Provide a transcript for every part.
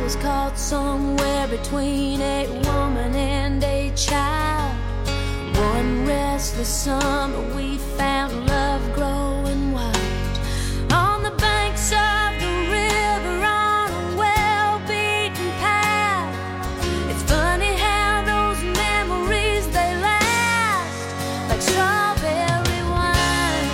was caught somewhere between a woman and a child. One restless summer we found love growing wild on the banks of the river on a well-beaten path. It's funny how those memories, they last like strawberry wine.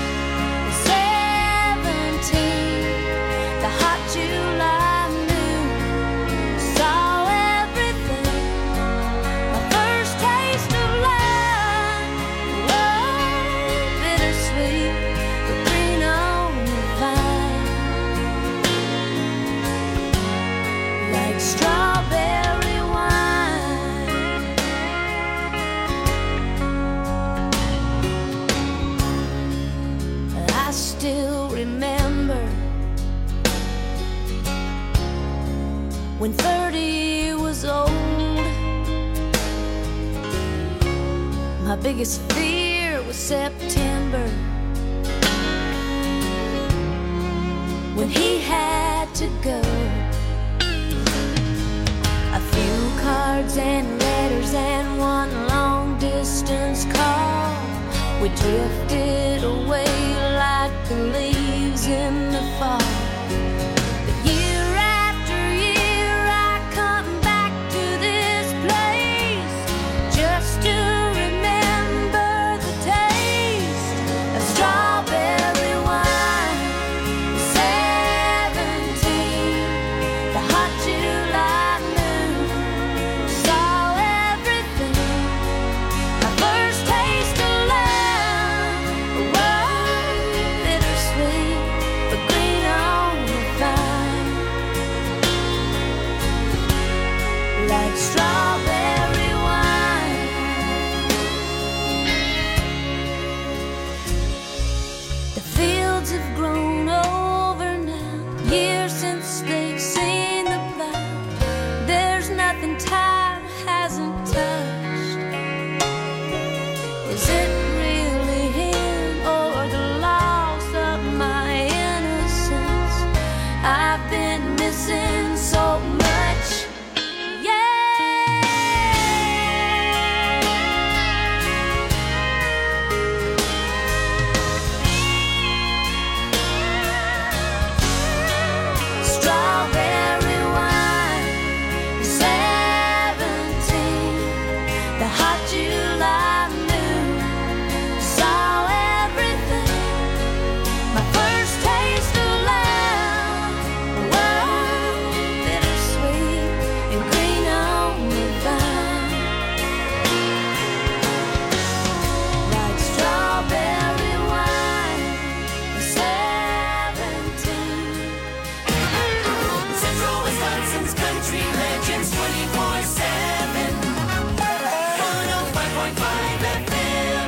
17, the hot July moon saw everything. My first taste of love, bittersweet, but green on the vine, like strawberry wine. I still remember when 30 was old. My biggest fear was September, when he had to go. A few cards and letters and one long distance call. We drifted away like the leaves in the fall. But year after year I come back to this place just to remember the taste of strawberry wine. 17, the hot July moon saw everything. My first taste of love, bittersweet, but green on the vine, like strawberry wine. The fields have grown over now, years since they've seen the plow. There's nothing time hasn't touched. Is it really him or the loss of my innocence? I've been missing so much. Strawberry wine, 17, the hot July moon saw everything. My first taste of love, bittersweet and green on the vine, like strawberry wine, 17. Central Wisconsin's country legends 24/7. 105.5 FM.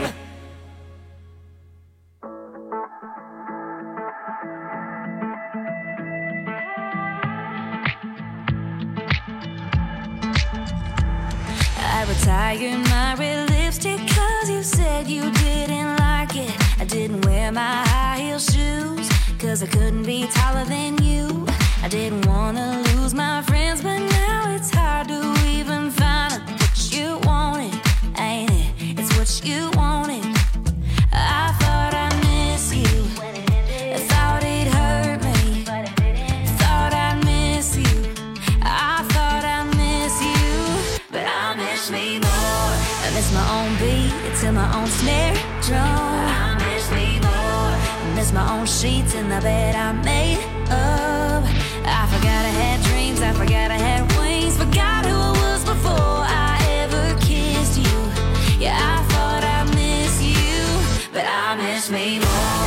I retired my red lipstick 'cause you said you didn't like it. I didn't wear my high heel shoes 'cause I couldn't be taller than you. I didn't wanna lose my friends, but now it's hard to even find out what you wanted, ain't it? It's what you wanted. I thought I'd miss you, I thought it hurt me, thought I'd miss you, I thought I'd miss you, but I miss me more. I miss my own beat to my own snare drum. I miss me more. I miss my own sheets in the bed I made up. I forgot I had dreams, I forgot I had wings, forgot who I was before I ever kissed you. Yeah, I thought I'd miss you, but I miss me more.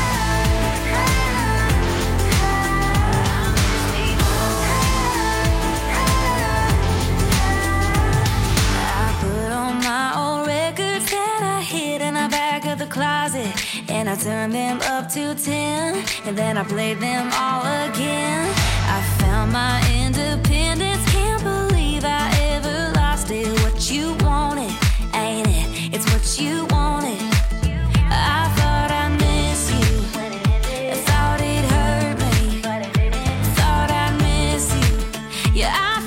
I put on my old records that I hid in the back of the closet, and I turned them up to 10, and then I played them all again. I found my independence, can't believe I ever lost it. What you wanted, ain't it? It's what you wanted. I thought I'd miss you, I thought it hurt me, thought I'd miss you. Yeah, I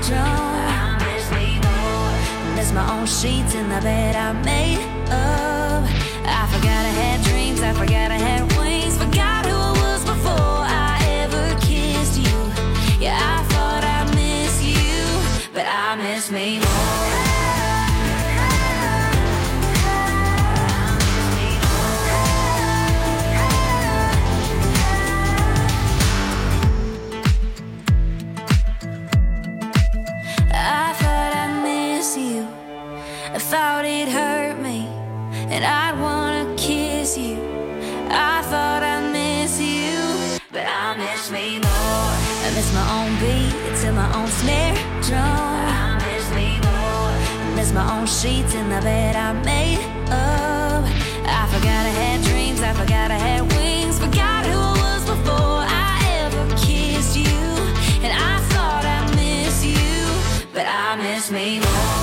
drunk. Miss me more. Miss my own sheets in the bed I made up. I forgot I had dreams, I forgot I had wings, forgot who I was before I ever kissed you. Yeah, I thought I miss you, but I miss me more. I thought it hurt me, and I'd wanna kiss you. I thought I miss you, but I miss me more. I miss my own beat to my own snare drum. I miss me more. I miss my own sheets in the bed I made up. I forgot I had dreams, I forgot I had wings, forgot who I was before I ever kissed you. And I thought I miss you, but I miss me more.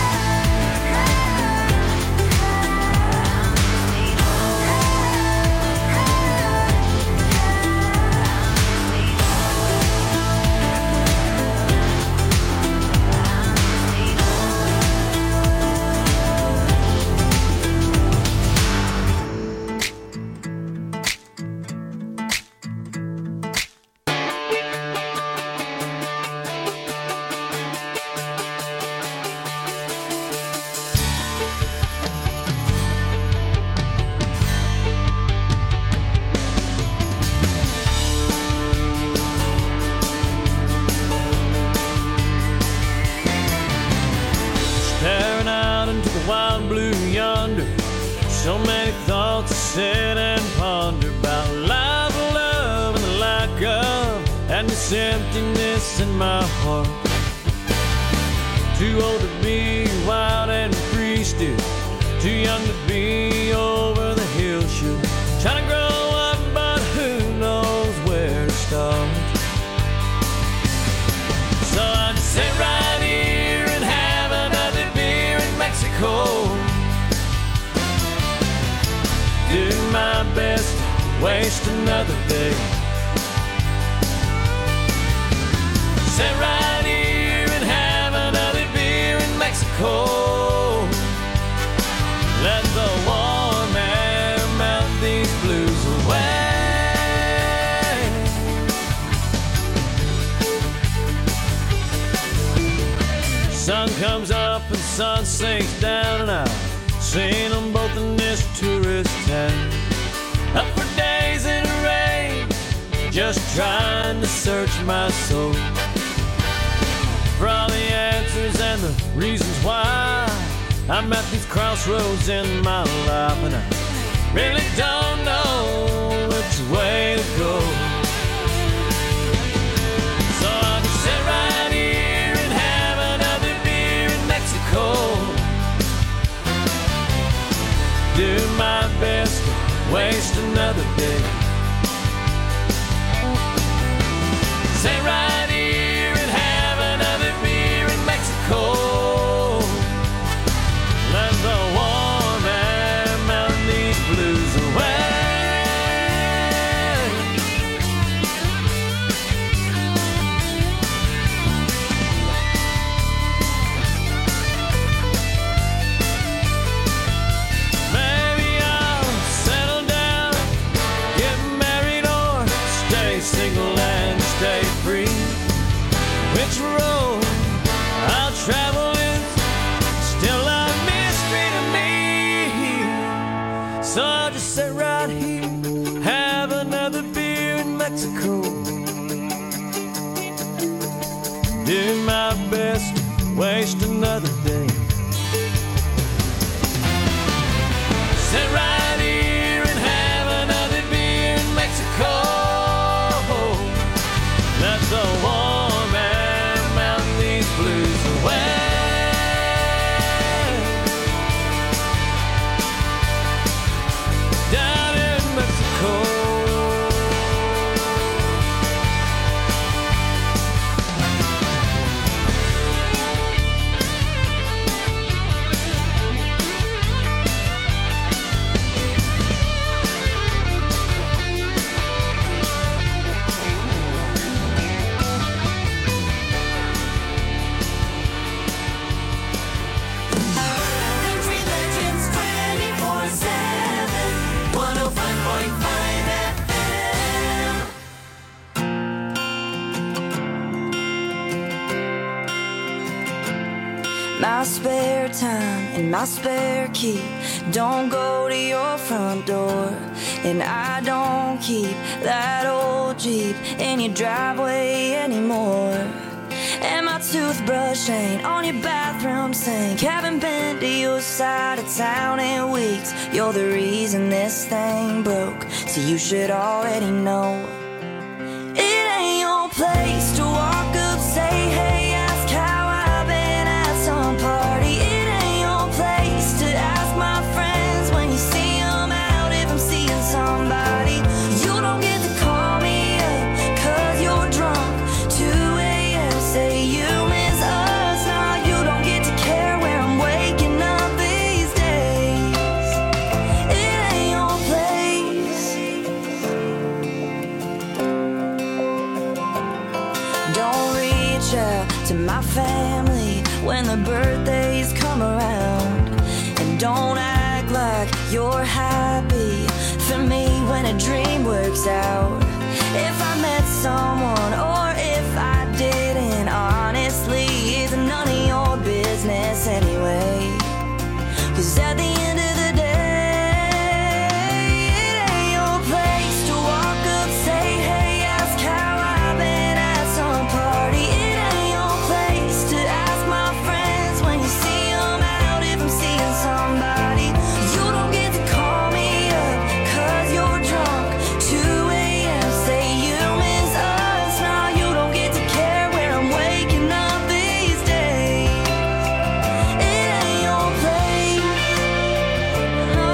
Wild blue yonder, so many thoughts to sit and ponder about life, love, and the lack of, and this emptiness in my heart. Too old to be wild and free still, too young to be over the hill should trying to grow up, but who knows where to start. So I just sit right here and have another beer in Mexico. Do my best to waste another day. Sit right here and have another beer in Mexico. Let the warm air melt these blues away. Sun comes up and sun sinks down, and I've seen them both in this tourist town. Up for days in the rain, just trying to search my soul for all the answers and the reasons why I'm at these crossroads in my life, and I really don't know which way to go. So I can sit right here and have another beer in Mexico. Do my best to waste another day. Sit right here and have another beer in Mexico. Let the warm air melt these blues away. Maybe I'll settle down, get married, or stay single and stay free. Which road I'll travel is still a mystery to me. So I'll just sit right here, have another beer in Mexico. Do my best to waste another day. Sit right here and have another beer in Mexico. Let the warm air melt these blues away. Down in Mexico. my spare time and my spare key don't go to your front door, and I don't keep that old Jeep in your driveway anymore. And my toothbrush ain't on your bathroom sink. Haven't been to your side of town in weeks. You're the reason this thing broke, so you should already know. It ain't your place to walk up, say hey, ask how I've been at some party. It ain't your place to ask my friends when you see them out if I'm seeing somebody. You don't get to call me up 'cause you're drunk. 2 a.m. say you miss us. Nah, you don't get to care where I'm waking up these days. It ain't your place. Don't reach out to my family when the birthdays come around, and don't act like you're happy for me when a dream works out. If I met someone or if I didn't, honestly, it's none of your business anyway. 'Cause at the end of the day, it ain't your place to walk up, say hey, ask how I've been at some party. It ain't your place to ask my friends when you see them out if I'm seeing somebody. You don't get to call me up 'cause you're drunk. 2 a.m. say you miss us. Nah, you don't get to care where I'm waking up these days. It ain't your place. No,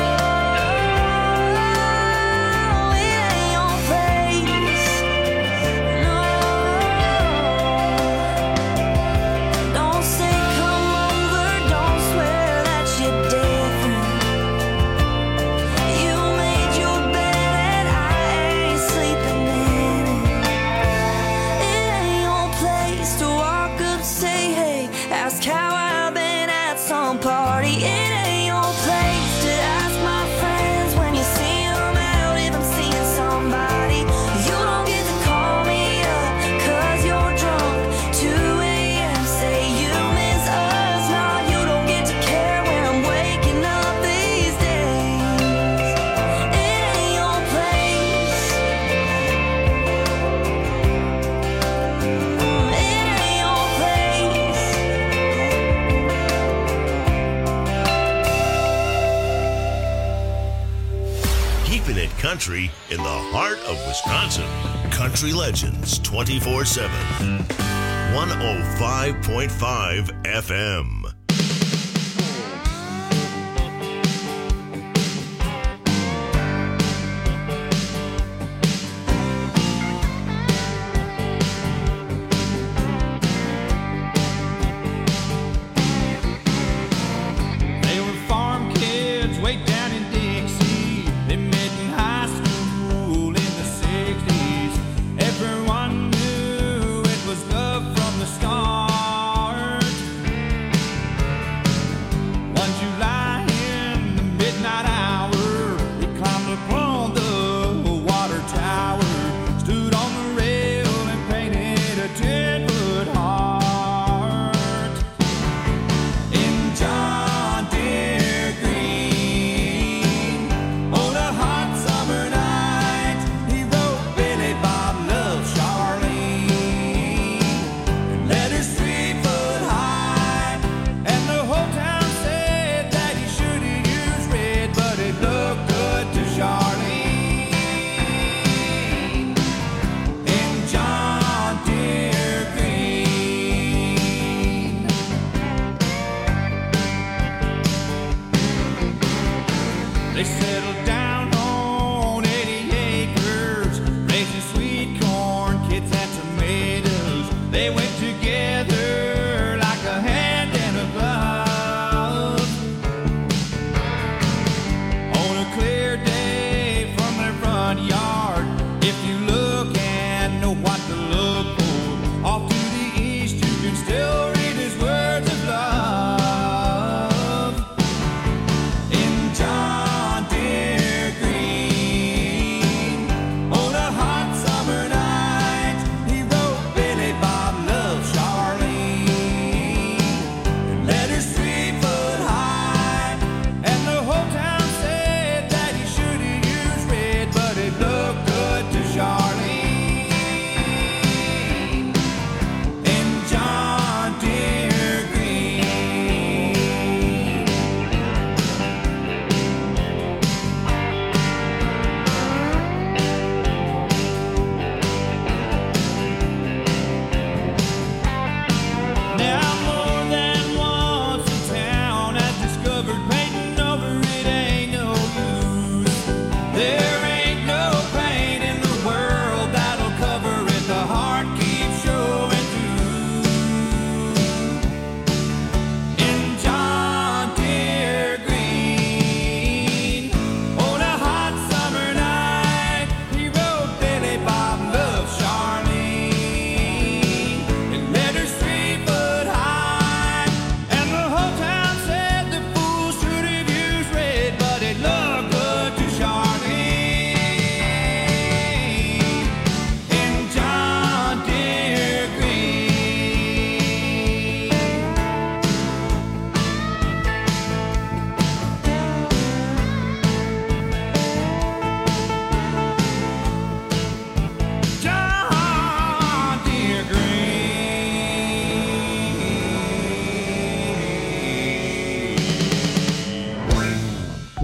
it ain't your place. No, don't say come over, don't swear that you're different. You made your bed and I ain't sleeping in it. It ain't your place to walk up, say hey, ask how I've been at some party. It ain't your place to ask my friends when you see them out if I'm seeing somebody. You don't get to call me up 'cause you're drunk. 2 a.m. say you miss us. Nah, you don't get to care where I'm waking up these days. It ain't your place. It ain't your place. Keeping it country in the heart of Wisconsin. Country Legends 24/7. 105.5 FM. They were farm kids way down in Dixie. They met in high school in the 60s. Everyone knew it was love from the start. One July in the midnight hour, we climbed upon the water tower, stood on the rail and painted a 10-foot heart. In John Deere green, on a hot summer night, he wrote Billy Bob loves Charlene, and letters 3 foot high, and the whole town said that he should have used red, but it looked good to Charlene. In John Deere green. They settled down on 80 acres, raising sweet corn, kids and tomatoes. They went together like a hand and a glove. On a clear day from their front yard, if you look and know what to look for, off to the east you can still read his words of love. In John Deere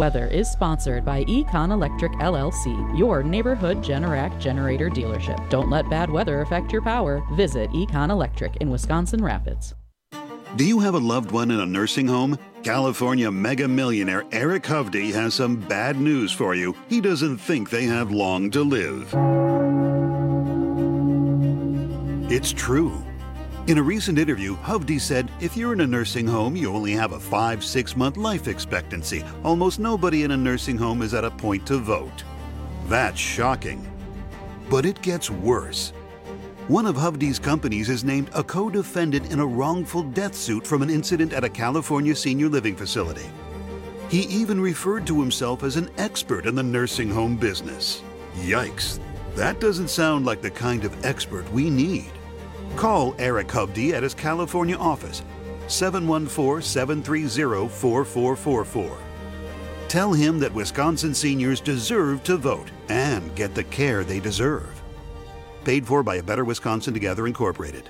Weather is sponsored by Econ Electric LLC, your neighborhood Generac generator dealership. Don't let bad weather affect your power. Visit Econ Electric in Wisconsin Rapids. Do you have a loved one in a nursing home? California mega millionaire Eric Hovde has some bad news for you. He doesn't think they have long to live. It's true. In a recent interview, Hovde said, if you're in a nursing home, you only have a 5-6 month life expectancy. Almost nobody in a nursing home is at a point to vote. That's shocking. But it gets worse. One of Hovde's companies is named a co-defendant in a wrongful death suit from an incident at a California senior living facility. He even referred to himself as an expert in the nursing home business. Yikes. That doesn't sound like the kind of expert we need. Call Eric Hovde at his California office, 714-730-4444. Tell him that Wisconsin seniors deserve to vote and get the care they deserve. Paid for by A Better Wisconsin Together, Incorporated.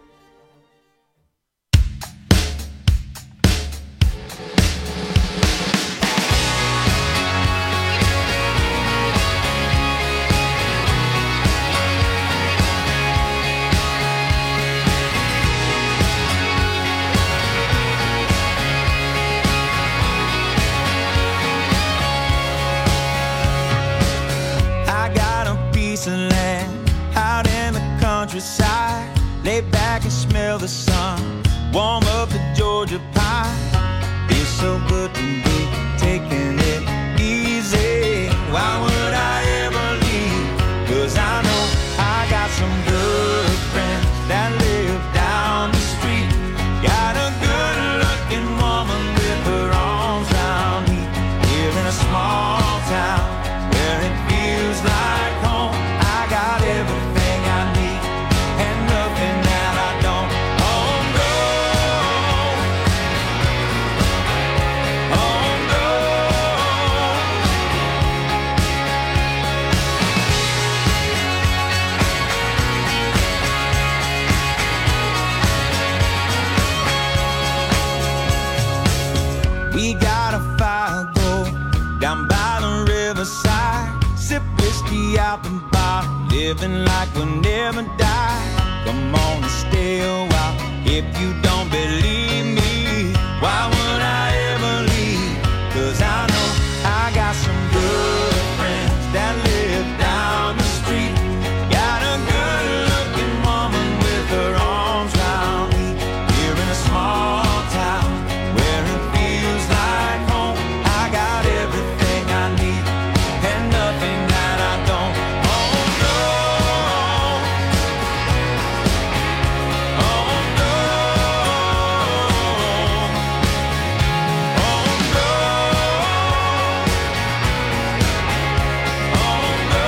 Lay back and smell the sun, warm up the Georgia pie. Feels so good to be taking it easy. Why would I ever leave? 'Cause I know I got some good friends that live down the street. Got a good looking woman with her arms around me. Here in a small town where it feels like home. I got everything I need and nothing that I don't. Oh no, oh no. We got a fire go down by the riverside. Sip whiskey out the bottle, living like we'll never die. Come on and stay a while if you don't believe me. Why would I ever leave? 'Cause I know I got some good friends that live down the street. Got a good looking woman with her arms around me. Here in a small town where it feels like home. I got everything I need and nothing that I don't. Oh no, oh no, oh no, oh no.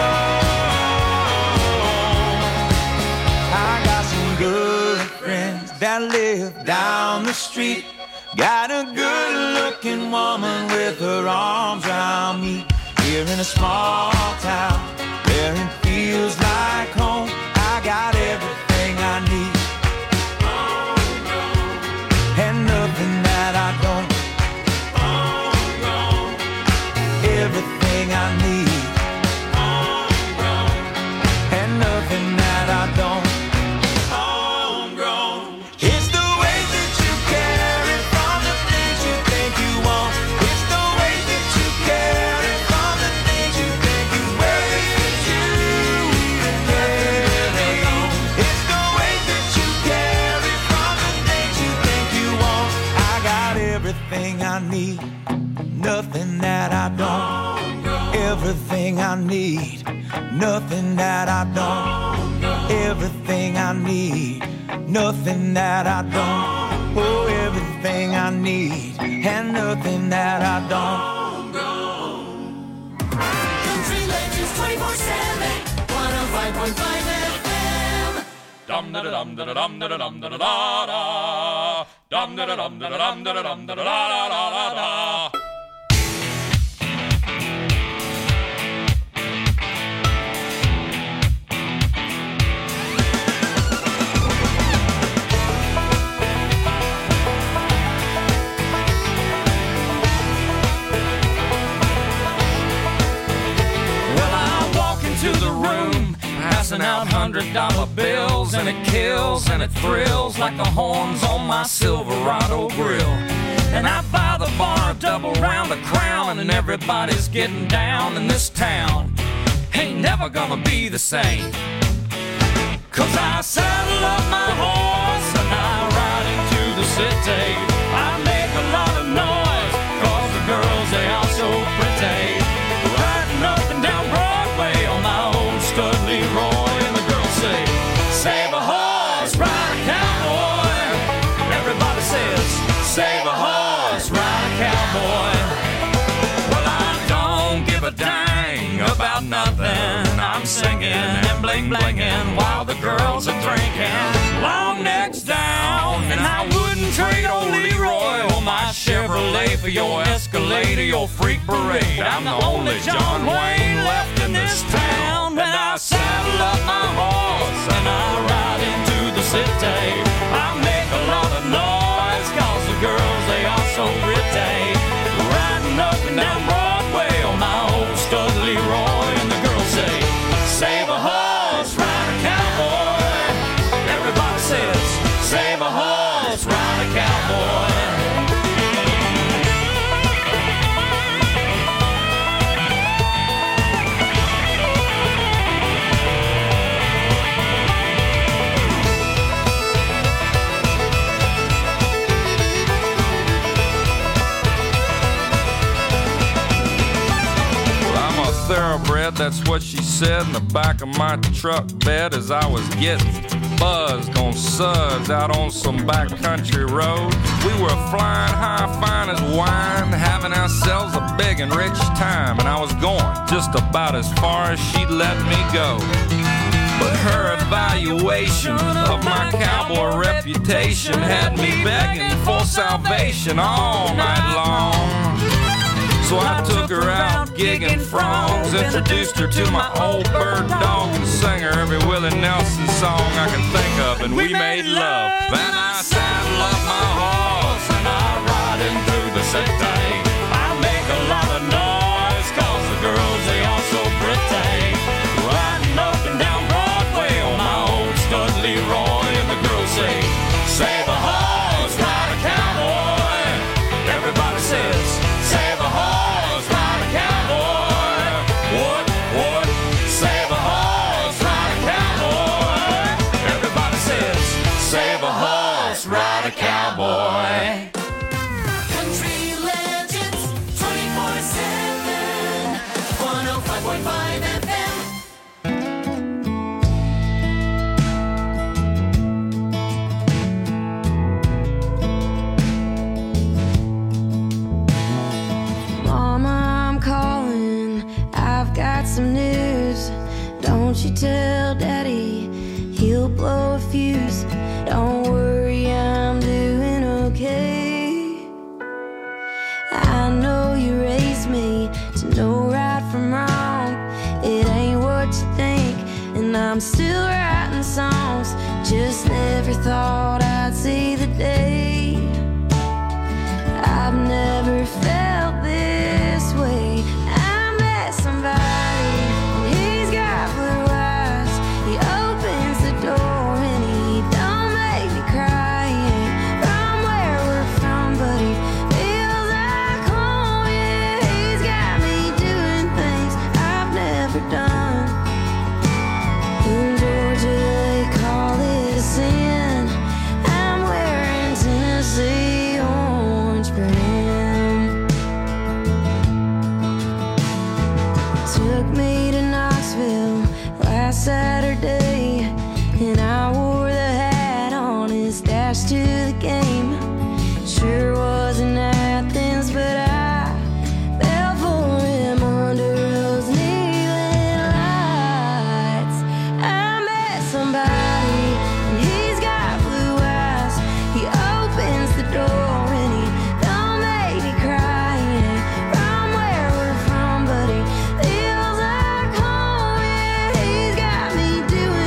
I got some good friends that live down the street. Got a good looking woman with her arms around me. Here in a small town where it feels like home. I got everything I need and nothing that I don't. Everything I need and nothing that I don't. It's the way that you carry from the things you think you want. It's the way that you carry from the things you think you wear. You even carry on. It's the way that you carry from the things you think you want. I got everything I need, nothing that I don't. Everything I need, nothing that I don't. Everything I need, nothing that I don't. Oh, everything I need and nothing that I don't. Country Legends 24/7, 105.5 FM. Dum da dum da dum da dum da da da. Dum da dum da dum da dum da da da. passing out $100 bills, and it kills and it thrills like the horns on my Silverado grill. And I buy the bar a double round of Crown, and everybody's getting down in this town. Ain't never gonna be the same, 'cause I saddle up my horse and I ride into the city. I make a lot of noise, 'cause the girls, they are so pretty. Riding up and down Broadway on my old stud Leroy, and the girls say, save a horse, ride a cowboy. Everybody says, save a horse, ride a cowboy. Well, I don't give a dang about nothing. I'm singing and bling-blinging while the girls are drinking. Long necks down, and I wouldn't trade old Leroy or my Chevrolet for your Escalade or your freak parade. I'm the only John Wayne left in this town. And I saddle up my horse and I ride into the city. I make a lot of noise, 'cause the girls, they are so pretty. Riding up and down Broadway on my old stud Leroy, and the girls say, save a horse, ride a cowboy. Everybody says, save a horse, ride a cowboy. Thoroughbred, that's what she said in the back of my truck bed as I was getting buzzed on suds out on some backcountry road. We were flying high, fine as wine, having ourselves a big and rich time, and I was going just about as far as she'd let me go. But her evaluation of my cowboy reputation had me begging for salvation all night long. So I took her out gigging frogs, introduced her to my old bird dog, and sang her every Willie Nelson song I can think of, and we made love. Then I saddle up my horse and I ride in through the city. I make a lot of noise, 'cause the girls, they are so pretty. Riding up and down Broadway on my old stud Leroy, and the girls say, save a horse, ride a cowboy. Everybody says, save a horse, ride a cowboy. What? Save a horse, ride a cowboy. Everybody says, save a horse, ride a cowboy. Country Legends 24/7, 105.5 FM. Got some news, don't you tell Daddy, he'll blow a fuse. Don't worry, I'm doing okay. I know you raised me to know right from wrong. It ain't what you think, and I'm still writing songs. Just never thought I'd see the day. I've never felt this way. I met somebody, and he's got blue eyes. He opens the door and he don't make me cry. He ain't from where we're from, but he feels like home. Yeah, he's got me doing things I've never done. In Georgia they call it a sin. I'm wearing Tennessee orange brim. Took me to Knoxville last Saturday, and I wore the hat on his dash to the game. Sure wasn't Athens, but I fell for him under those neon lights. I met somebody, and he's got blue eyes. He opens the door and he don't make me cry. He ain't from where we're from, but he feels like home. Yeah, he's got me doing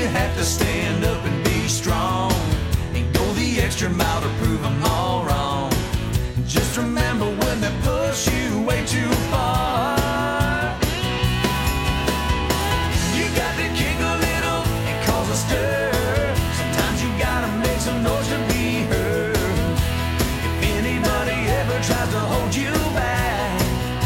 you have to stand up and be strong and go the extra mile to prove them all wrong. Just remember when they push you way too far, you got to kick a little and cause a stir. Sometimes you gotta make some noise to be heard. If anybody ever tries to hold you back,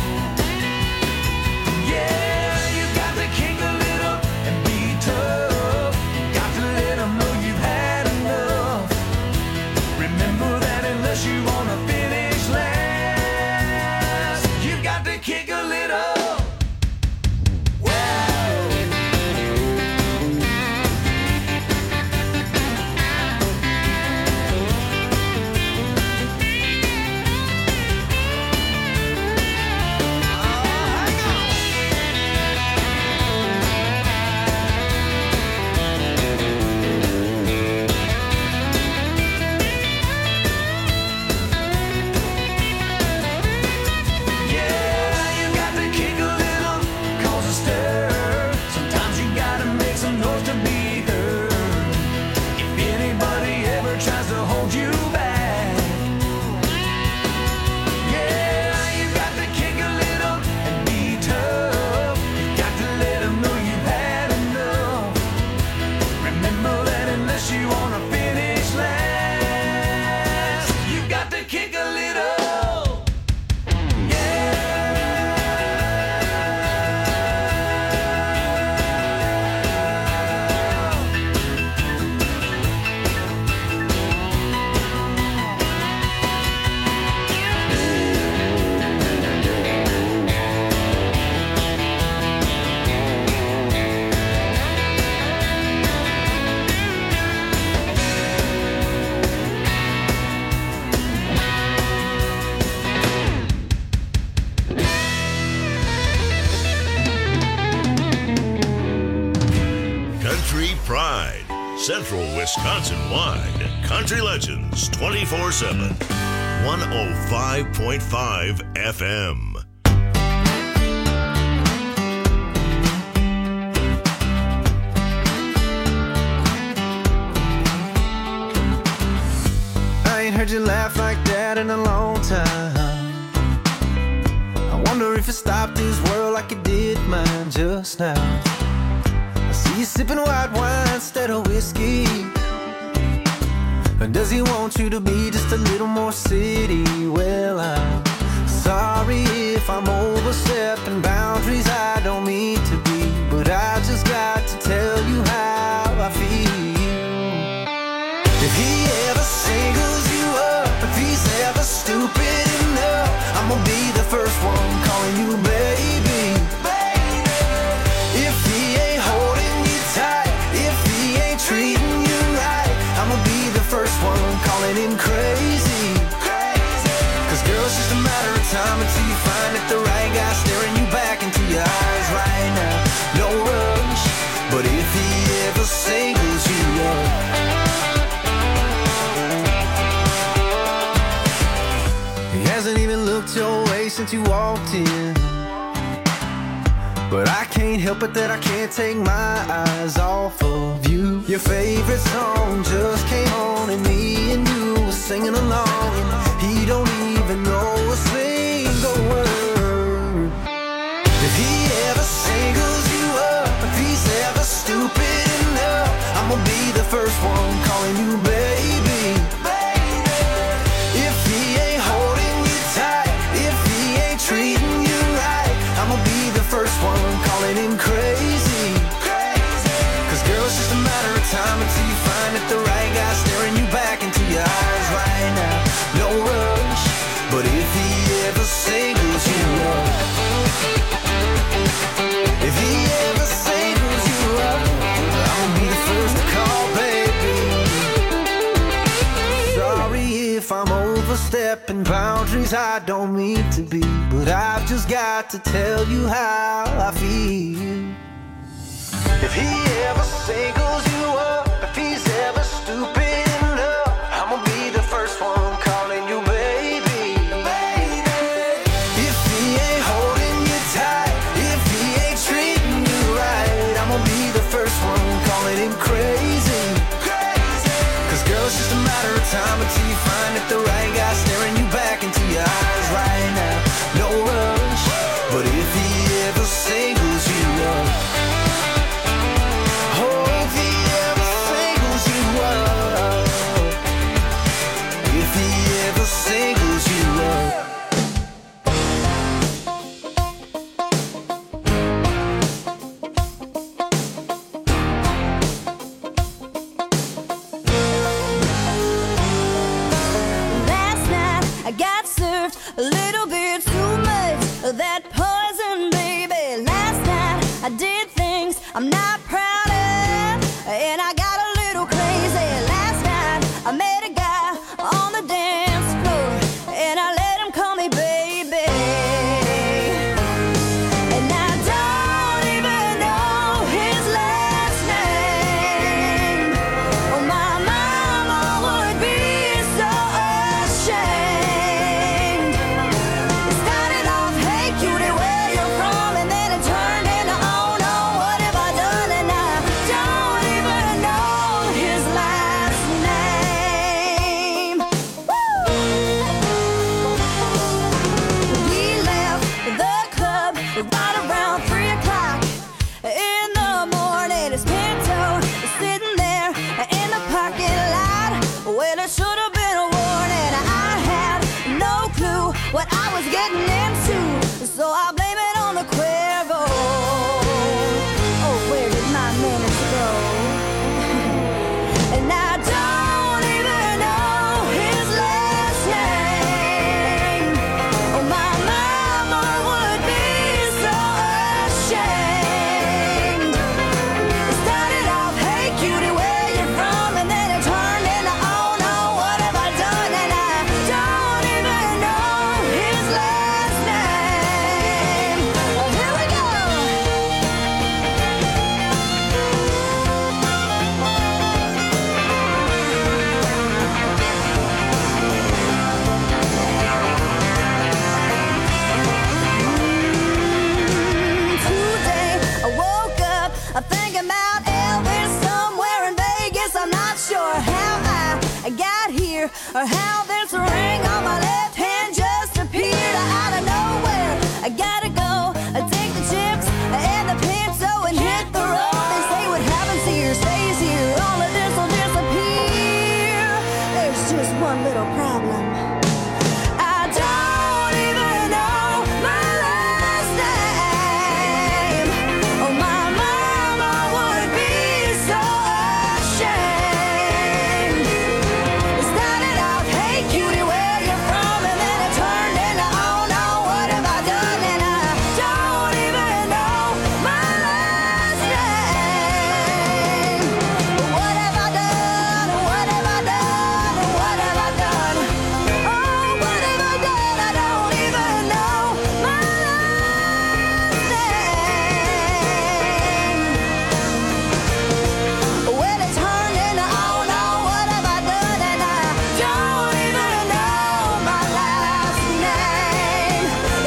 yeah, you got to kick a little and be tough. You got to let them know you've had enough. Remember that unless you wanna finish last, you got to kick a little. Pride, Central Wisconsin-wide. Country Legends 24/7. 105.5 FM. I ain't heard you laugh like that in a long time. I wonder if you stopped this world like you did mine just now. You sipping white wine instead of whiskey. And does he want you to be just a little more city? Well, I'm sorry if I'm overstepping boundaries I don't mean to be, but I just got to tell you how I feel. If he ever singles you up, if he's ever stupid enough, I'm gonna be the first one calling you baby. If he ain't holding you tight, if he ain't treating you right, I'ma be the first one calling him crazy. Cause girl, it's just a matter of time until you find that the right guy staring you back into your eyes right now. No rush, but if he ever singles you up, he hasn't even looked your way since you walked in. But I can't help it that I can't take my eyes off of you. Your favorite song just came on and me and you were singing along, and he don't even know a single word. If he ever singles you up, if he's ever stupid enough, I'ma be the first one calling you baby. If he ain't holding you tight, if he ain't treating you right, I'ma be the first one calling him crazy. Cause girl, it's just a matter of time until you find that the right guy staring you back into your eyes right now. No rush, but if he ever singles you up, if he ever singles you up, I'll be the first to call, baby. Sorry if I'm overstepping boundaries I don't mean to be, but I've just got to tell you how I feel. If he ever singles you up, if he's ever stupid enough, I'ma be the first one calling you baby. If he ain't holding you tight, if he ain't treating you right, I'ma be the first one calling him crazy. that poison, baby. Last night I did things I'm not proud of, and I got a little crazy. Last night I met a guy on the dance floor, and I let him call me baby. And I don't even know his last name. Oh, my mama would be so ashamed. It started off, hey cutie, where you from? And then it turned into, oh no, what have I done? And I don't even know his last name. Woo! We left the club right around 3 o'clock in the morning. His Pinto is sitting there in the parking lot. Well, it should have been a warning. I had no clue what I was getting into, so I blame it on the Cuervo. Oh, where did my manners go? And I don't even know his last name. Oh, my mama would be so ashamed. It started off, hey cutie, where you from? And then it turned into, oh no, what have I done? And I don't even know his last name. Well, here we go. Today I woke up thinking about Elvis somewhere in Vegas. I'm not sure how I got here or how this ring on my left hand just appeared out of nowhere. I gotta go take the chips and the Pinto and hit the road. They say what happens here stays here. All of this will disappear. There's just one little problem. I don't even know my last name. Oh, my mama would be so ashamed. It started off, hey cutie, where you from? And then it turned into, oh no, what have I done? And I don't even know my last name. What have I done? What have I done? What have I done? Oh, what have I done? I don't even know my last name. Well, it turned into, oh no, what have I done? And I don't even know my last name.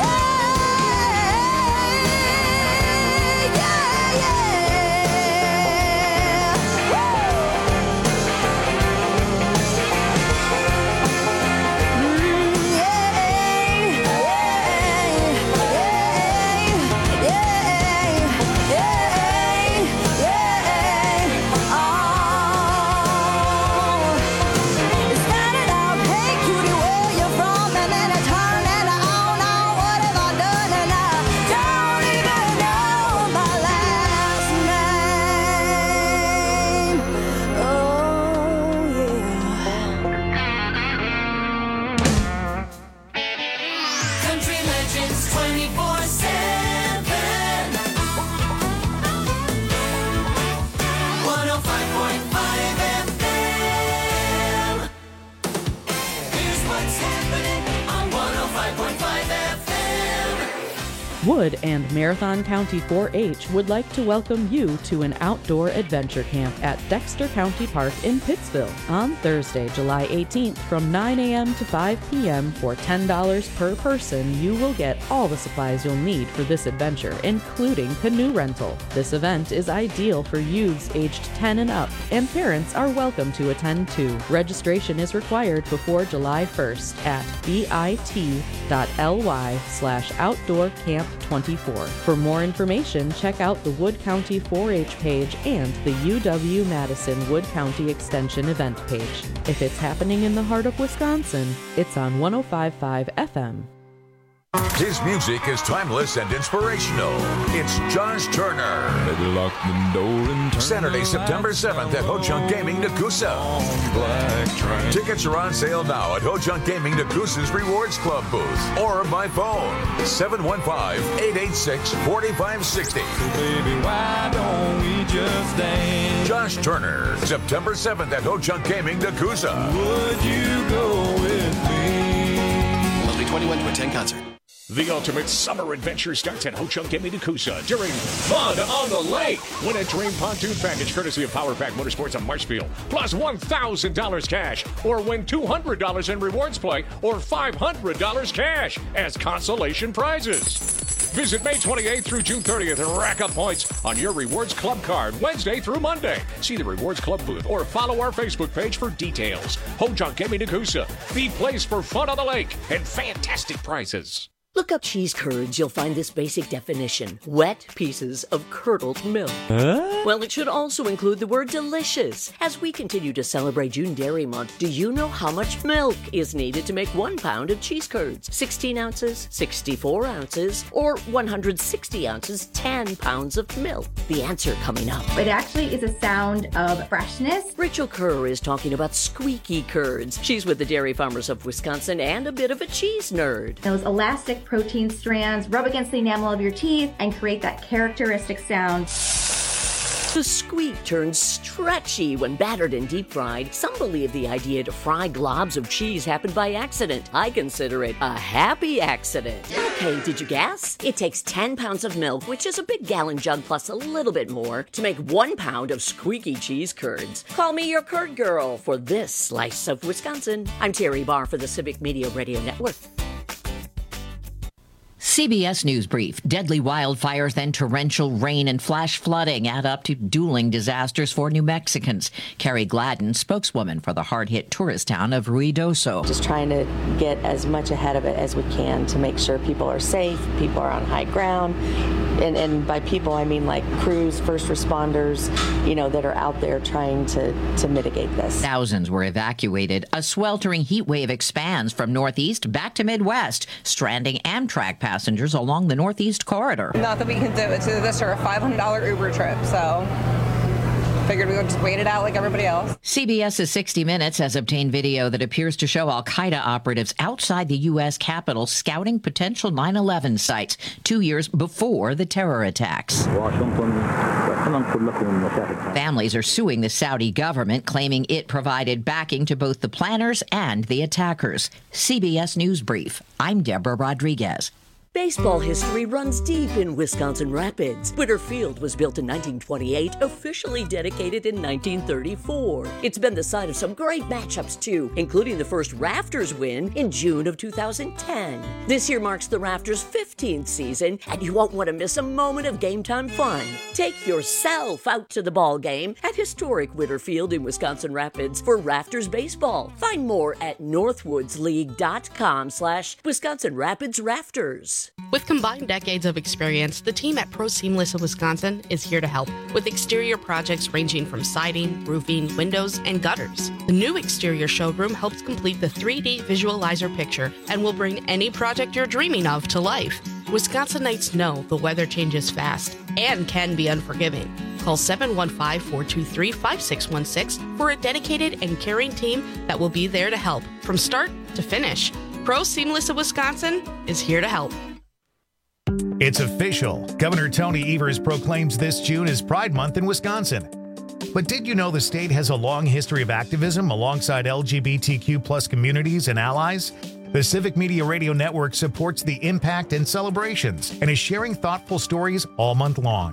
It started out, hey cutie, where you from? And then it turned into, oh no, what have I done? And I don't even know my last name. Oh yeah. Country Legends 24/7. 105.5 FM. Here's what's happening on 105.5 FM. Wood and Marathon County 4-H would like to welcome you to an outdoor adventure camp at Dexter County Park in Pittsville on Thursday, July 18th from 9 a.m. to 5 p.m. For $10 per person. You will get all the supplies you'll need for this adventure, including canoe rental. This event is ideal for youths aged 10 and up, and parents are welcome to attend too. Registration is required before July 1st at bit.ly/outdoorcamp24. For more information, check out the Wood County 4-H page and the UW-Madison Wood County Extension event page. If it's happening in the heart of Wisconsin, it's on 105.5 FM. His music is timeless and inspirational. It's Josh Turner. Lock the door and turn Saturday, September 7th at Ho-Chunk Gaming, Nakusa. Tickets are on sale now at Ho-Chunk Gaming, Nakusa's Rewards Club booth or by phone 715-886-4560. Baby, why don't we just dance? Josh Turner, September 7th at Ho-Chunk Gaming, Nakusa. Would you go with me? Must be 21 to attend concert. The ultimate summer adventure starts at Ho-Chunk Gaming Nakusa during Fun on the Lake. Win a dream pontoon package courtesy of Power Pack Motorsports on Marshfield, plus $1,000 cash, or win $200 in rewards play or $500 cash as consolation prizes. Visit May 28th through June 30th and rack up points on your Rewards Club card Wednesday through Monday. See the Rewards Club booth or follow our Facebook page for details. Ho-Chunk Gaming Nakusa, the place for fun on the lake and fantastic prizes. Look up cheese curds, you'll find this basic definition. Wet pieces of curdled milk. Well, it should also include the word delicious. As we continue to celebrate June Dairy Month, do you know how much milk is needed to make 1 pound of cheese curds? 16 ounces, 64 ounces, or 160 ounces, 10 pounds of milk? The answer coming up. It actually is a sound of freshness. Rachel Kerr is talking about squeaky curds. She's with the Dairy Farmers of Wisconsin and a bit of a cheese nerd. Those elastic protein strands rub against the enamel of your teeth and create that characteristic sound. The squeak turns stretchy when battered and deep fried. Some believe the idea to fry globs of cheese happened by accident. I consider it a happy accident. Okay, did you guess? It takes 10 pounds of milk, which is a big gallon jug plus a little bit more, to make 1 pound of squeaky cheese curds. Call me your curd girl for this slice of Wisconsin. I'm Terry Barr for the Civic Media Radio Network. CBS News Brief. Deadly wildfires, then torrential rain and flash flooding add up to dueling disasters for New Mexicans. Carrie Gladden, spokeswoman for the hard-hit tourist town of Ruidoso. Just trying to get as much ahead of it as we can to make sure people are safe, people are on high ground. And by people, I mean like crews, first responders, that are out there trying to mitigate this. Thousands were evacuated. A sweltering heat wave expands from northeast back to Midwest, stranding Amtrak passengers along the Northeast Corridor. Not that we can do it to this or a $500 Uber trip, so figured we would just wait it out like everybody else. CBS's 60 Minutes has obtained video that appears to show al-Qaeda operatives outside the U.S. Capitol scouting potential 9/11 sites 2 years before the terror attacks. Families are suing the Saudi government, claiming it provided backing to both the planners and the attackers. CBS News Brief. I'm Deborah Rodriguez. Baseball history runs deep in Wisconsin Rapids. Witter Field was built in 1928, officially dedicated in 1934. It's been the site of some great matchups, too, including the first Rafters win in June of 2010. This year marks the Rafters' 15th season, and you won't want to miss a moment of game-time fun. Take yourself out to the ball game at historic Witter Field in Wisconsin Rapids for Rafters baseball. Find more at northwoodsleague.com/Wisconsin Rapids Rafters. With combined decades of experience, the team at Pro Seamless of Wisconsin is here to help with exterior projects ranging from siding, roofing, windows, and gutters. The new exterior showroom helps complete the 3D visualizer picture and will bring any project you're dreaming of to life. Wisconsinites know the weather changes fast and can be unforgiving. Call 715-423-5616 for a dedicated and caring team that will be there to help from start to finish. Pro Seamless of Wisconsin is here to help. It's official. Governor Tony Evers proclaims this June as Pride Month in Wisconsin. But did you know the state has a long history of activism alongside LGBTQ+ communities and allies? The Civic Media Radio Network supports the impact and celebrations and is sharing thoughtful stories all month long.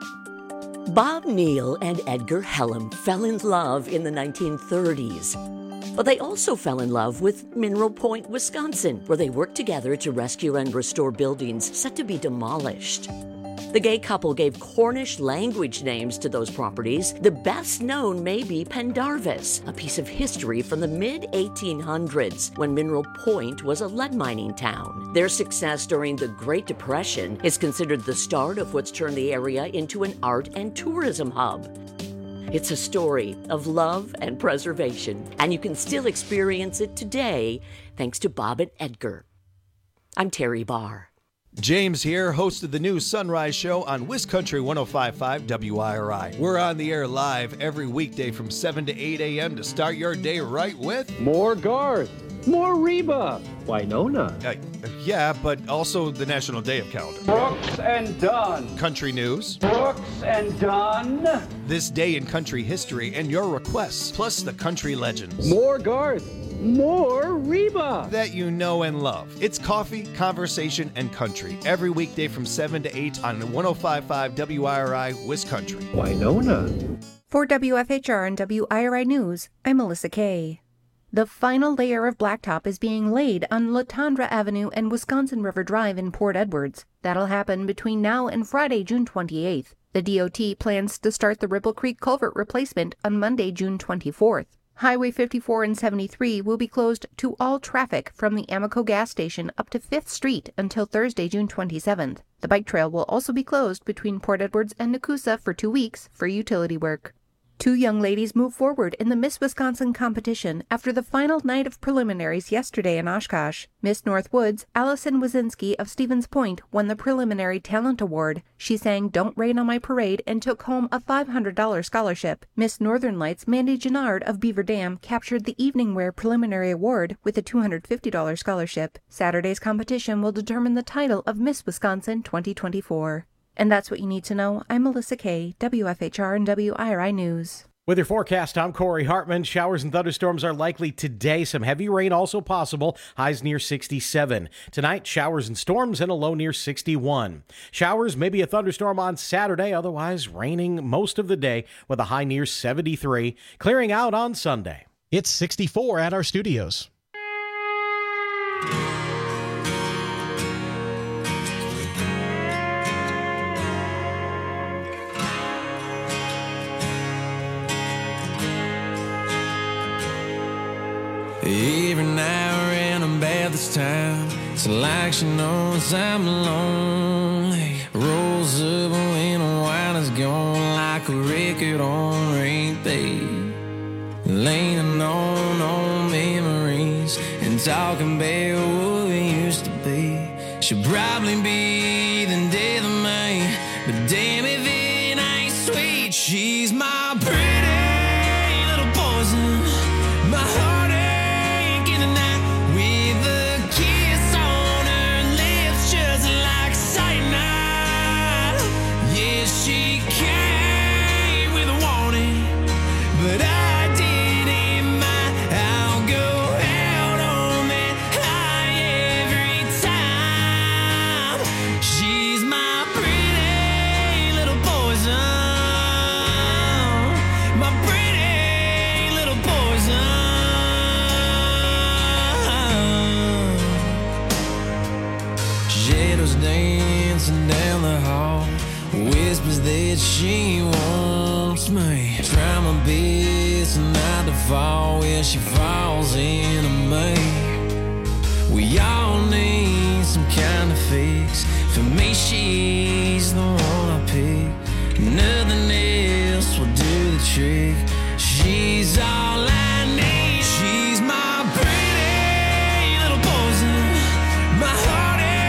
Bob Neal and Edgar Hellam fell in love in the 1930s. But they also fell in love with Mineral Point, Wisconsin, where they worked together to rescue and restore buildings set to be demolished. The gay couple gave Cornish language names to those properties. The best known may be Pendarvis, a piece of history from the mid-1800s when Mineral Point was a lead mining town. Their success during the Great Depression is considered the start of what's turned the area into an art and tourism hub. It's a story of love and preservation, and you can still experience it today thanks to Bob and Edgar. I'm Terry Barr. James here, host of the new Sunrise Show on WisCountry 105.5 WIRI. We're on the air live every weekday from 7 to 8 a.m. to start your day right with... More Garth, more Reba, Winona. Yeah, but also the National Day of Calendar. Brooks and Dunn. Country news. Brooks and Dunn. This day in country history and your requests, plus the country legends. More Garth. More Reba that you know and love. It's coffee, conversation, and country every weekday from 7 to 8 on 105.5 WIRI WisCountry. Winona. For WFHR and WIRI News, I'm Melissa Kay. The final layer of blacktop is being laid on Latondra Avenue and Wisconsin River Drive in Port Edwards. That'll happen between now and Friday, June 28th. The DOT plans to start the Ripple Creek culvert replacement on Monday, June 24th. Highway 54 and 73 will be closed to all traffic from the Amoco gas station up to 5th Street until Thursday, June 27th. The bike trail will also be closed between Port Edwards and Nakusa for 2 weeks for utility work. 2 young ladies move forward in the Miss Wisconsin competition after the final night of preliminaries yesterday in Oshkosh. Miss Northwoods, Allison Wazinski of Stevens Point, won the Preliminary Talent Award. She sang Don't Rain on My Parade and took home a $500 scholarship. Miss Northern Lights, Mandy Gennard of Beaver Dam, captured the Evening Wear Preliminary Award with a $250 scholarship. Saturday's competition will determine the title of Miss Wisconsin 2024. And that's what you need to know. I'm Melissa Kay, WFHR and WIRI News. With your forecast, I'm Corey Hartman. Showers and thunderstorms are likely today. Some heavy rain also possible. Highs near 67. Tonight, showers and storms and a low near 61. Showers, maybe a thunderstorm on Saturday. Otherwise, raining most of the day with a high near 73. Clearing out on Sunday. It's 64 at our studios. Every now and then about this time, it's like she knows I'm lonely. Rolls up when the wine is gone, like a record on repeat. Leaning on old memories and talking about what we used to be. She'll probably be the death of me, but damn if it ain't sweet. She's my pretty little poison, my heart. Down the hall, whispers that she wants me. Try my best not to fall when she falls into me. We all need some kind of fix. For me, she's the one I pick. Nothing else will do the trick. She's all I need. She's my pretty little poison, my heart.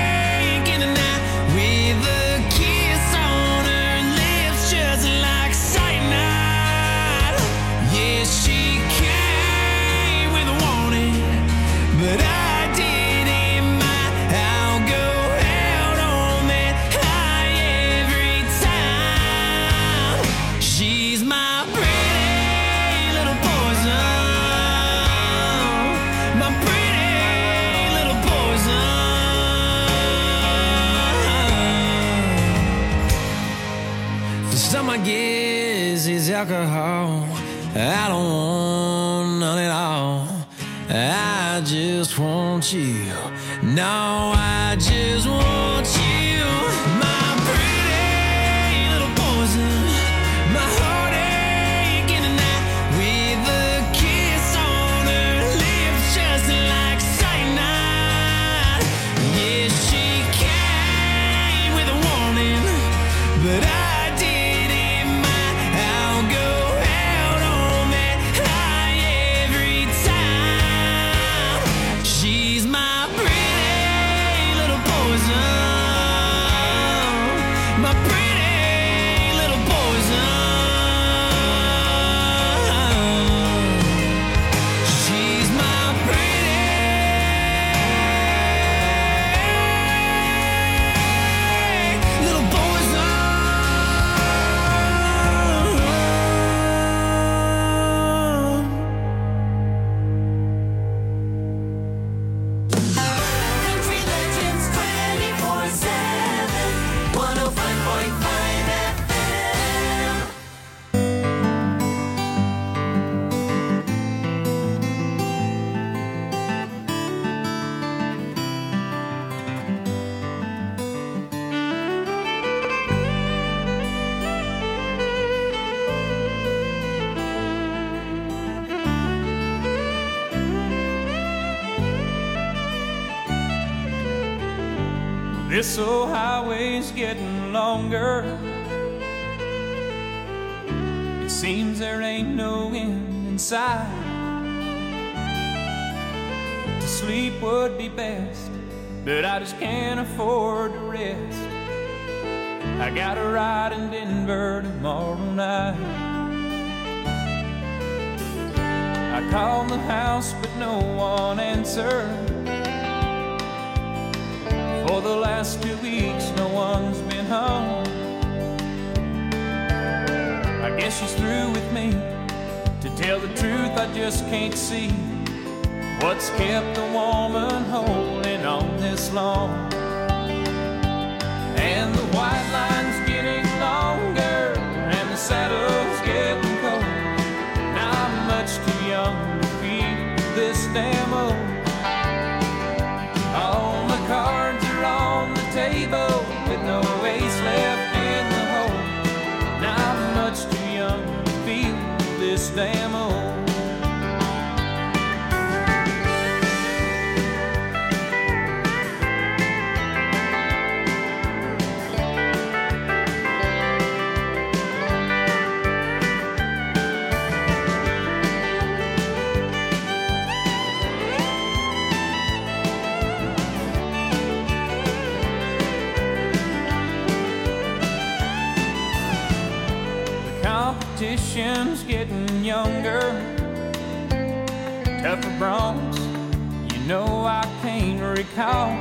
I guess it's alcohol. I don't want none at all. I just want you. No, I just want you. My pretty little poison, my heartache in the night, with a kiss on her lips just like cyanide. Yeah, she came with a warning, but I my pretty little poison. She's my pretty little poison. Country Legends 24/7, 105.5 FM. This old highway's getting longer. It seems there ain't no end in sight. To sleep would be best, but I just can't afford to rest. I got a ride in Denver tomorrow night. I called the house, but no one answered. For the last 2 weeks, no one's been home. I guess she's through with me. To tell the truth, I just can't see what's kept a woman holding on this long. And the white line's getting longer, and the saddle's getting cold. Now I'm much too young to feel this damn old. All my cards are on the table with no ace left in the hole. Now I'm much too young to feel this damn old. Competition's getting younger, tougher bronze, you know I can't recall.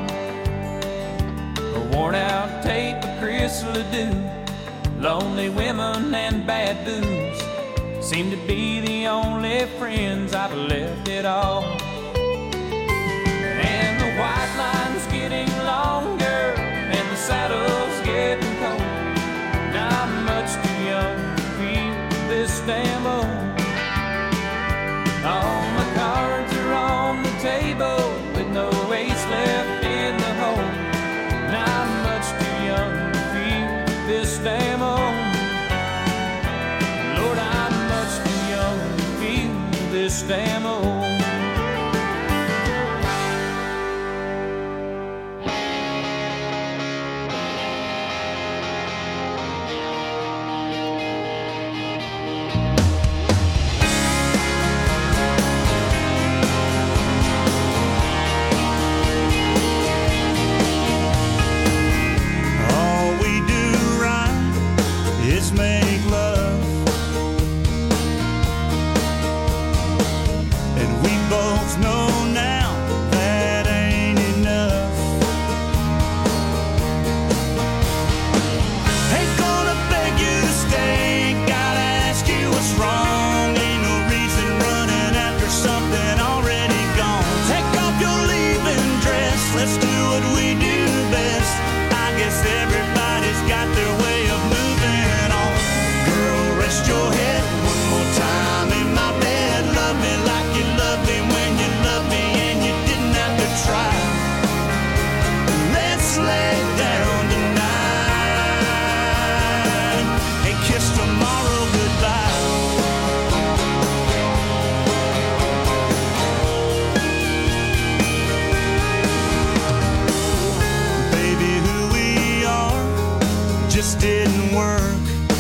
A worn out tape of Chris Ledoux, lonely women and bad booze seem to be the only friends I've left at all. And the white line's getting longer, and the saddle's getting cold. Now I'm much too young this damn old. All my cards are on the table with no ace left in the hole. Now I'm much too young to feel this damn old. Lord, I'm much too young to feel this damn old. Make love, and we both know now that ain't enough. Ain't gonna beg you to stay, gotta ask you what's wrong. Ain't no reason running after something already gone. Take off your leaving dress, let's do what we do best. I guess everybody's got their way of moving on. Girl, rest your head one more time in my bed. Love me like you loved me when you loved me and you didn't have to try. Let's lay down tonight and kiss tomorrow goodbye. Baby, who we are just didn't work.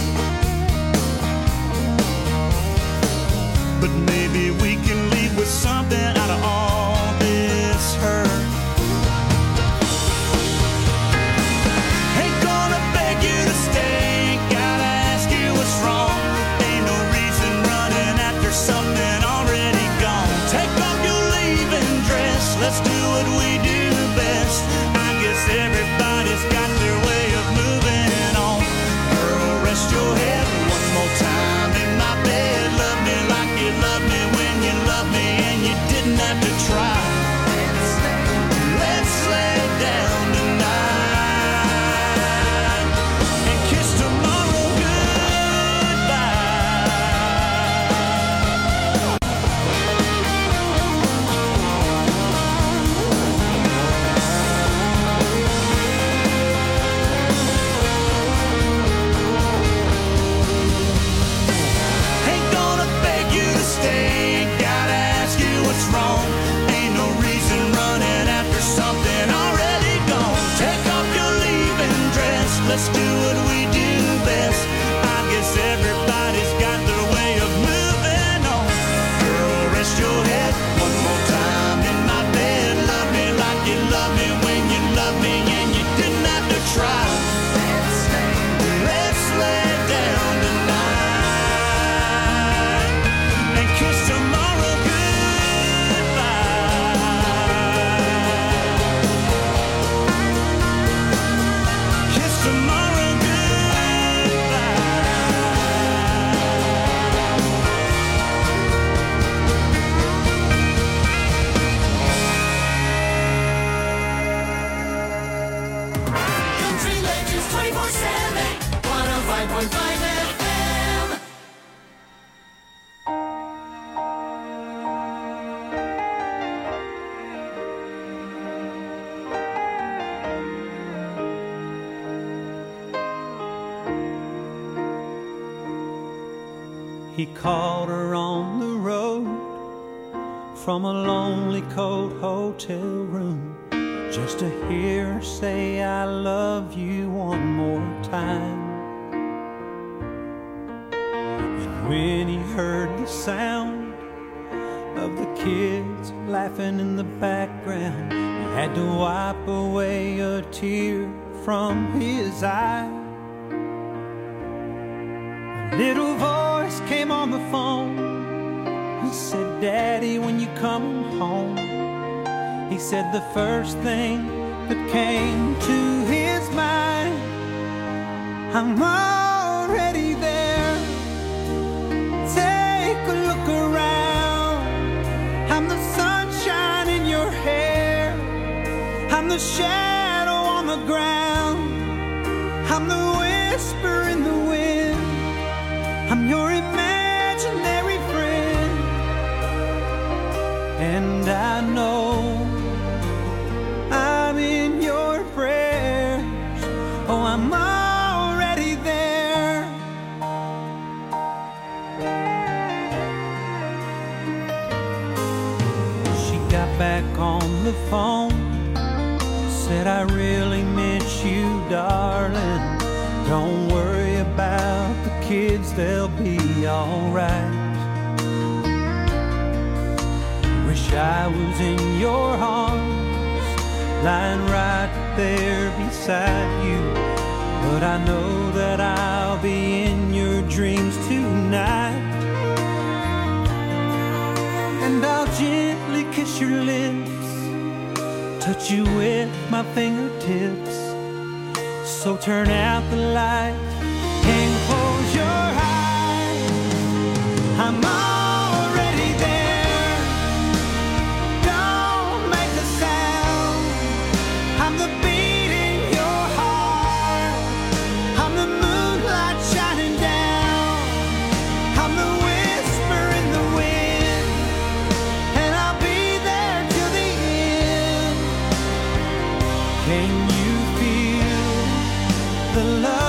But maybe we can leave with something out of all this hurt. Ain't gonna beg you to let's do what we do best. I guess everybody's got their way of moving on. Girl, rest your head one more time in my bed. Love me like you love me when you love me, and you didn't have to try. Let's lay down tonight and kiss tomorrow goodbye. Kiss tomorrow Country Legends 24/7, 105.5 FM. He called her on the road from a lonely, cold hotel room just to hear her say, I love you one more time. And when he heard the sound of the kids laughing in the background, he had to wipe away a tear from his eye. A little voice came on the phone. He said, Daddy, when you come home? He said the first thing that came to his mind, I'm already there. Take a look around. I'm the sunshine in your hair. I'm the shadow on the ground. I'm the whisper in the wind. I'm your imaginary friend. And I know I'm in your prayers. Oh, I'm already there. She got back on the phone, said, I really miss you, darling. Don't worry about the kids, they'll be alright. Wish I was in your arms, lying right there beside you. But I know that I'll be in your dreams tonight. And I'll gently kiss your lips, touch you with my fingertips. So turn out the light and close your eyes. I'm already there. Don't make a sound. I'm the beat in your heart. I'm the moonlight shining down. I'm the whisper in the wind. And I'll be there till the end. Can you feel the love?